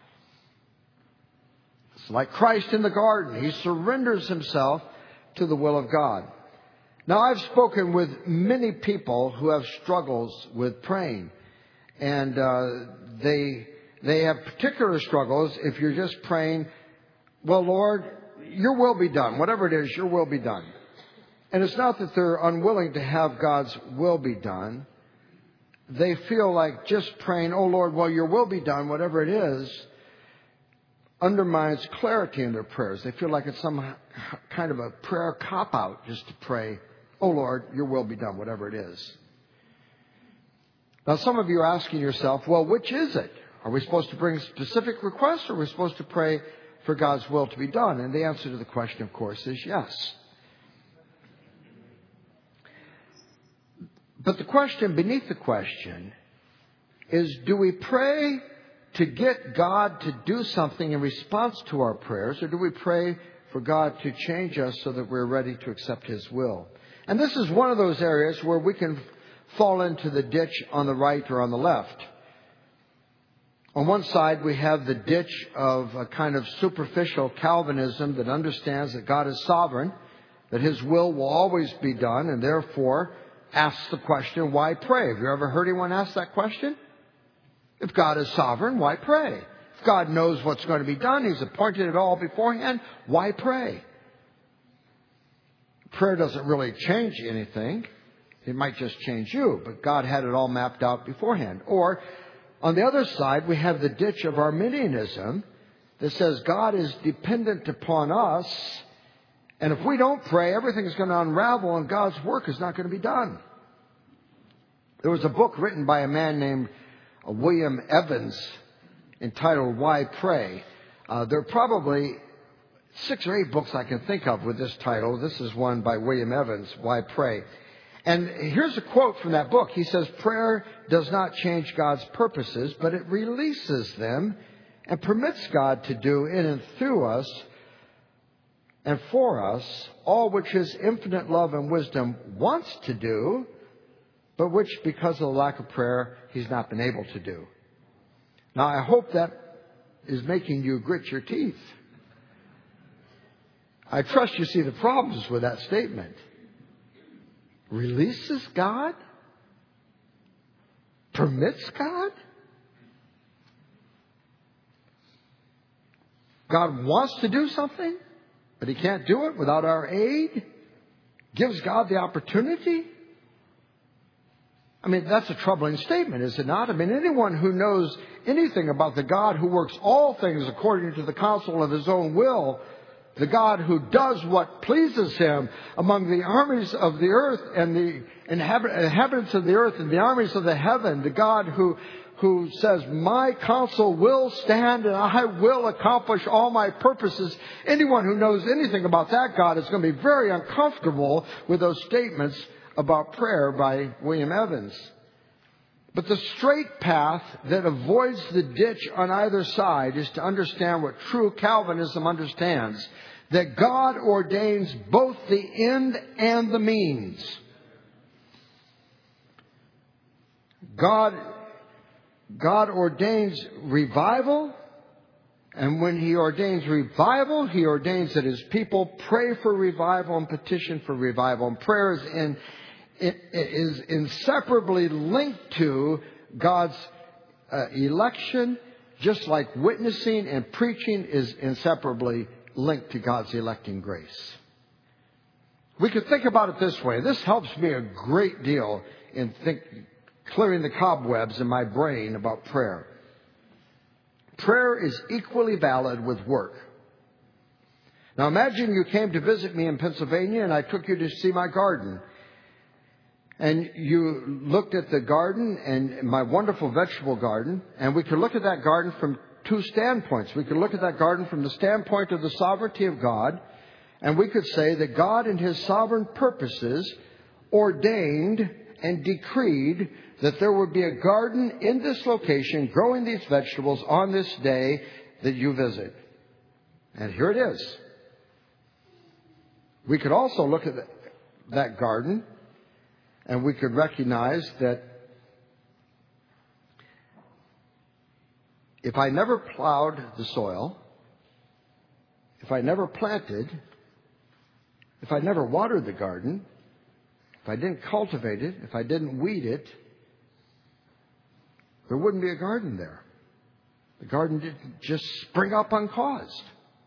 It's like Christ in the garden. He surrenders himself to the will of God. Now, I've spoken with many people who have struggles with praying. And they have particular struggles if you're just praying, well, Lord, your will be done. Whatever it is, your will be done. And it's not that they're unwilling to have God's will be done. They feel like just praying, oh, Lord, well, your will be done, whatever it is, undermines clarity in their prayers. They feel like it's some kind of a prayer cop-out just to pray, oh, Lord, your will be done, whatever it is. Now, some of you are asking yourself, well, which is it? Are we supposed to bring specific requests or are we supposed to pray for God's will to be done? And the answer to the question, of course, is yes. But the question beneath the question is, do we pray to get God to do something in response to our prayers, or do we pray for God to change us so that we're ready to accept his will? And this is one of those areas where we can fall into the ditch on the right or on the left. On one side, we have the ditch of a kind of superficial Calvinism that understands that God is sovereign, that his will always be done, and therefore asks the question, why pray? Have you ever heard anyone ask that question? If God is sovereign, why pray? If God knows what's going to be done, he's appointed it all beforehand, why pray? Prayer doesn't really change anything. It might just change you, but God had it all mapped out beforehand. Or, on the other side, we have the ditch of Arminianism that says God is dependent upon us, and if we don't pray, everything is going to unravel and God's work is not going to be done. There was a book written by a man named William Evans entitled Why Pray? There are probably 6 or 8 books I can think of with this title. This is one by William Evans, Why Pray? And here's a quote from that book. He says, prayer does not change God's purposes, but it releases them and permits God to do in and through us and for us all which his infinite love and wisdom wants to do, but which, because of the lack of prayer, he's not been able to do. Now, I hope that is making you grit your teeth. I trust you see the problems with that statement. Releases God? Permits God? God wants to do something, but he can't do it without our aid? Gives God the opportunity? I mean, that's a troubling statement, is it not? I mean, anyone who knows anything about the God who works all things according to the counsel of his own will, the God who does what pleases him among the armies of the earth and the inhabitants of the earth and the armies of the heaven, the God who says, my counsel will stand and I will accomplish all my purposes. Anyone who knows anything about that God is going to be very uncomfortable with those statements about prayer by William Evans. But the straight path that avoids the ditch on either side is to understand what true Calvinism understands, that God ordains both the end and the means. God ordains revival, and when he ordains revival, he ordains that his people pray for revival and petition for revival. And prayer is inseparably linked to God's election, just like witnessing and preaching is inseparably linked to God's electing grace. We could think about it this way. This helps me a great deal in clearing the cobwebs in my brain about prayer. Prayer is equally valid with work. Now imagine you came to visit me in Pennsylvania and I took you to see my garden. And you looked at the garden and my wonderful vegetable garden, and we could look at that garden from two standpoints. We could look at that garden from the standpoint of the sovereignty of God, and we could say that God in His sovereign purposes ordained and decreed that there would be a garden in this location growing these vegetables on this day that you visit. And here it is. We could also look at that garden and we could recognize that if I never plowed the soil, if I never planted, if I never watered the garden, if I didn't cultivate it, if I didn't weed it, there wouldn't be a garden there. The garden didn't just spring up uncaused.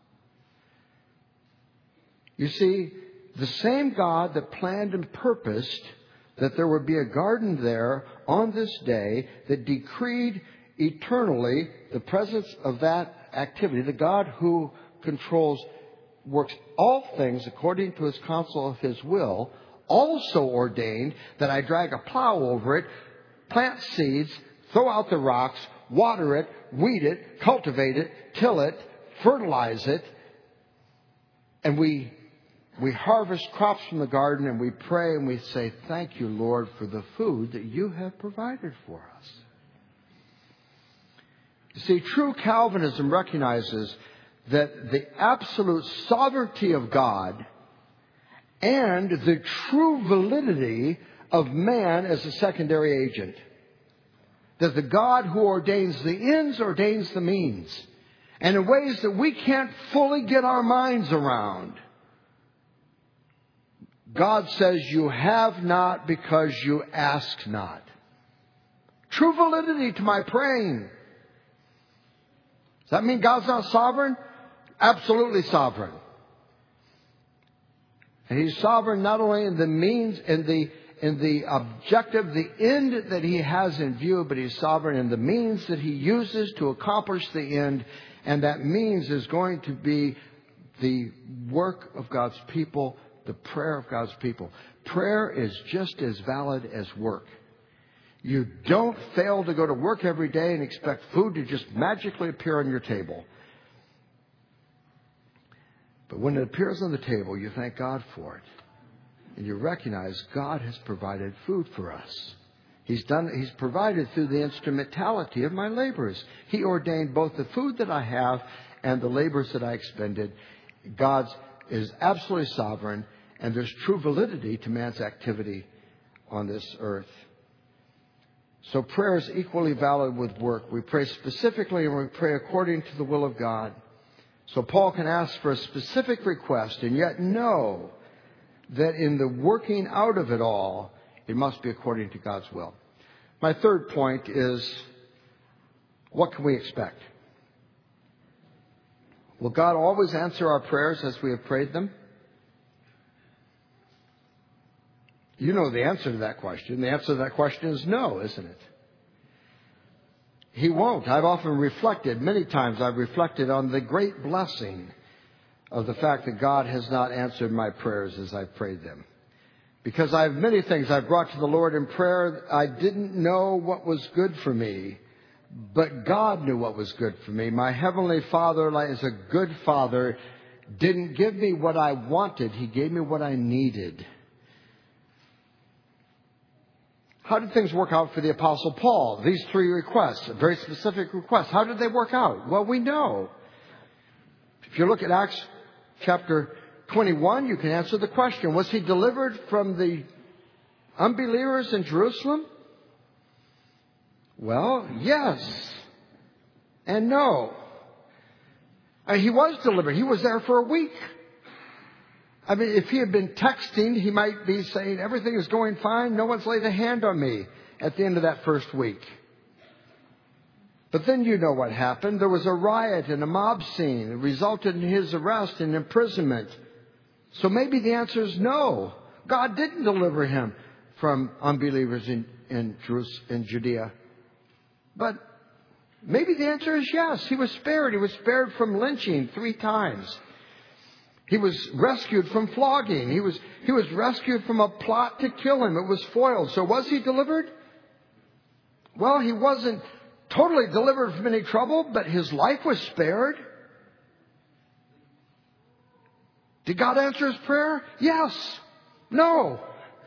You see, the same God that planned and purposed that there would be a garden there on this day, that decreed eternally the presence of that activity, the God who works all things according to His counsel of His will, also ordained that I drag a plow over it, plant seeds, throw out the rocks, water it, weed it, cultivate it, till it, fertilize it, and we harvest crops from the garden, and we pray and we say, thank you, Lord, for the food that you have provided for us. You see, true Calvinism recognizes that the absolute sovereignty of God and the true validity of man as a secondary agent. That the God who ordains the ends ordains the means. And in ways that we can't fully get our minds around. God says, you have not because you ask not. True validity to my praying. Does that mean God's not sovereign? Absolutely sovereign. And He's sovereign not only in the means, in the objective, the end that He has in view, but He's sovereign in the means that He uses to accomplish the end. And that means is going to be the work of God's people, the prayer of God's people. Prayer is just as valid as work. You don't fail to go to work every day and expect food to just magically appear on your table. But when it appears on the table, you thank God for it. And you recognize God has provided food for us. He's provided through the instrumentality of my labors. He ordained both the food that I have and the labors that I expended. God is absolutely sovereign, and there's true validity to man's activity on this earth. So prayer is equally valid with work. We pray specifically and we pray according to the will of God. So Paul can ask for a specific request and yet know that in the working out of it all, it must be according to God's will. My third point is, what can we expect? Will God always answer our prayers as we have prayed them? You know the answer to that question. The answer to that question is no, isn't it? He won't. I've often reflected, many times I've reflected on the great blessing of the fact that God has not answered my prayers as I've prayed them. Because I have many things I've brought to the Lord in prayer. I didn't know what was good for me, but God knew what was good for me. My Heavenly Father, as a good Father, didn't give me what I wanted. He gave me what I needed. How did things work out for the Apostle Paul? These three requests, very specific requests. How did they work out? Well, we know. If you look at Acts chapter 21, you can answer the question. Was he delivered from the unbelievers in Jerusalem? Well, yes and no. He was delivered. He was there for a week. I mean, if he had been texting, he might be saying, everything is going fine. No one's laid a hand on me at the end of that first week. But then you know what happened. There was a riot and a mob scene. It resulted in his arrest and imprisonment. So maybe the answer is no. God didn't deliver him from unbelievers in Judea. But maybe the answer is yes. He was spared. He was spared from lynching 3 times. He was rescued from flogging. He was rescued from a plot to kill him. It was foiled. So was he delivered? Well, he wasn't totally delivered from any trouble, but his life was spared. Did God answer his prayer? Yes. No.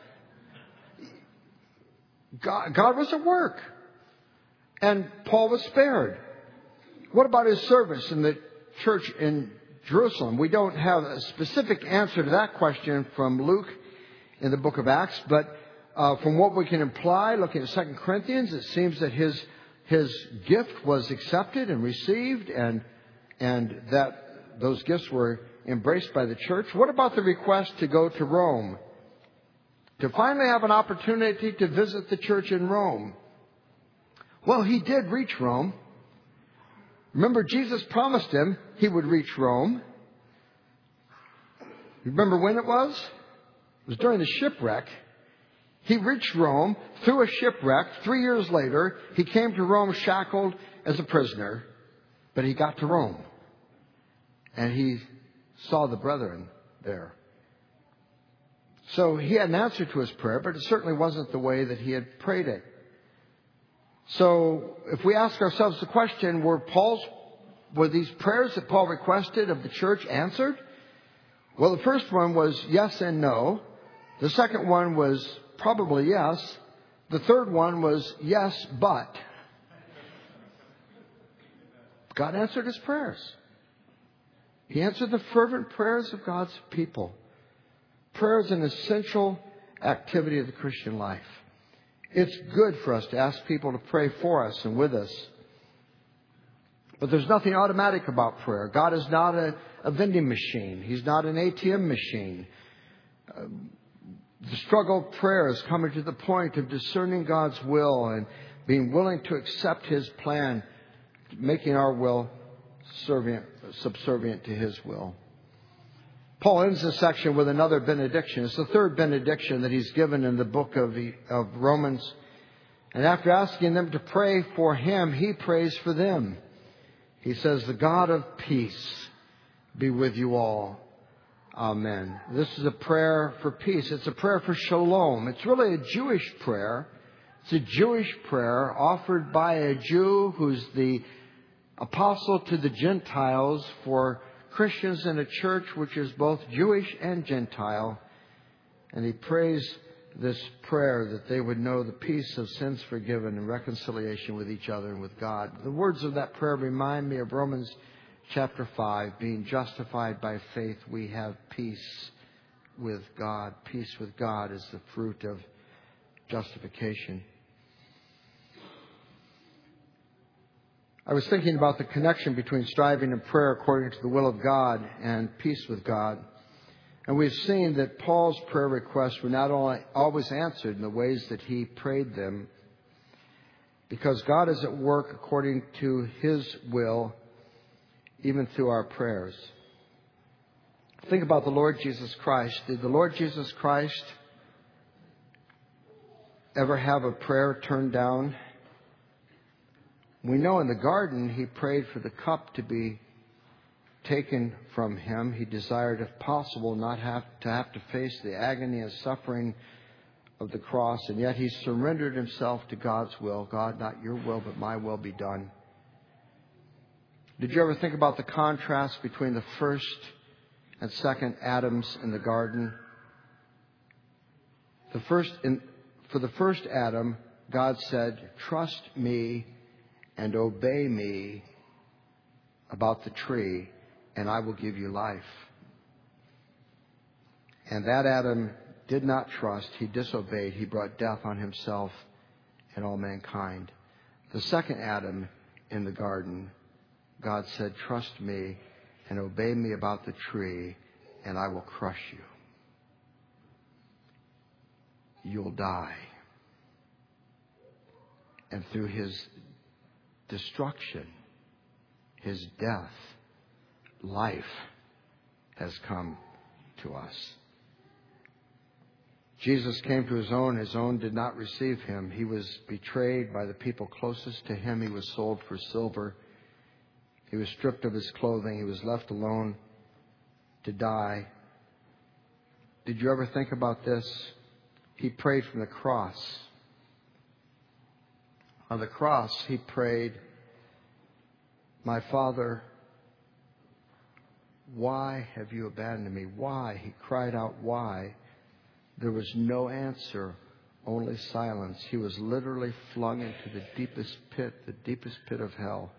God was at work. And Paul was spared. What about his service in the church in Jerusalem? We don't have a specific answer to that question from Luke in the book of Acts, but from what we can imply, looking at 2 Corinthians, it seems that his gift was accepted and received, and that those gifts were embraced by the church. What about the request to go to Rome? To finally have an opportunity to visit the church in Rome. Well, he did reach Rome. Remember, Jesus promised him he would reach Rome. Remember when it was? It was during the shipwreck. He reached Rome through a shipwreck. 3 years later, he came to Rome shackled as a prisoner. But he got to Rome. And he saw the brethren there. So he had an answer to his prayer, but it certainly wasn't the way that he had prayed it. So if we ask ourselves the question, were these prayers that Paul requested of the church answered? Well, the first one was yes and no. The second one was probably yes. The third one was yes, but. God answered his prayers. He answered the fervent prayers of God's people. Prayer is an essential activity of the Christian life. It's good for us to ask people to pray for us and with us. But there's nothing automatic about prayer. God is not a vending machine. He's not an ATM machine. The struggle of prayer is coming to the point of discerning God's will and being willing to accept His plan, making our will subservient to His will. Paul ends this section with another benediction. It's the third benediction that he's given in the book of Romans. And after asking them to pray for him, he prays for them. He says, "The God of peace be with you all. Amen." This is a prayer for peace. It's a prayer for shalom. It's really a Jewish prayer. It's a Jewish prayer offered by a Jew who's the apostle to the Gentiles for Christians in a church which is both Jewish and Gentile. And he prays this prayer that they would know the peace of sins forgiven and reconciliation with each other and with God. The words of that prayer remind me of Romans chapter 5. Being justified by faith, we have peace with God. Peace with God is the fruit of justification. I was thinking about the connection between striving and prayer according to the will of God and peace with God. And we've seen that Paul's prayer requests were not only always answered in the ways that he prayed them, because God is at work according to His will, even through our prayers. Think about the Lord Jesus Christ. Did the Lord Jesus Christ ever have a prayer turned down? We know in the garden He prayed for the cup to be taken from Him. He desired, if possible, not have to face the agony and suffering of the cross. And yet He surrendered Himself to God's will. God, not your will, but my will be done. Did you ever think about the contrast between the first and second Adams in the garden? For the first Adam, God said, "Trust me and obey me about the tree, and I will give you life." And that Adam did not trust. He disobeyed. He brought death on himself and all mankind. The second Adam in the garden, God said, "Trust me and obey me about the tree, and I will crush you. You'll die." And through His destruction, His death, life has come to us. Jesus came to his own did not receive him. He was betrayed by the people closest to him. He was sold for silver. He was stripped of his clothing. He was left alone to die. Did you ever think about this? He prayed from the cross. On the cross, he prayed, "My Father, why have you abandoned me? Why?" He cried out, "Why?" There was no answer, only silence. He was literally flung into the deepest pit of hell.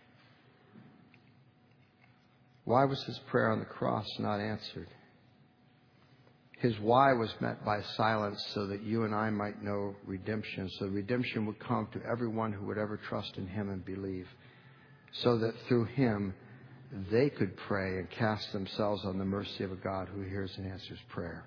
Why was his prayer on the cross not answered? His why was met by silence so that you and I might know redemption. So redemption would come to everyone who would ever trust in him and believe. So that through him, they could pray and cast themselves on the mercy of a God who hears and answers prayer.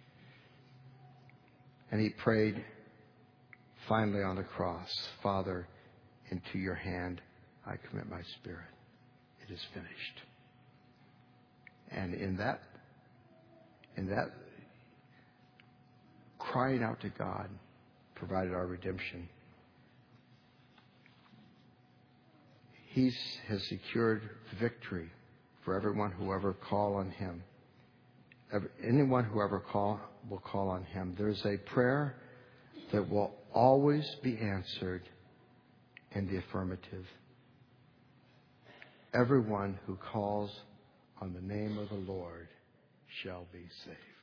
And he prayed finally on the cross, "Father, into your hand I commit my spirit. It is finished." And in that crying out to God provided our redemption. He has secured victory for everyone who ever call on him. Anyone who ever will call on him. There's a prayer that will always be answered in the affirmative. Everyone who calls on the name of the Lord shall be saved.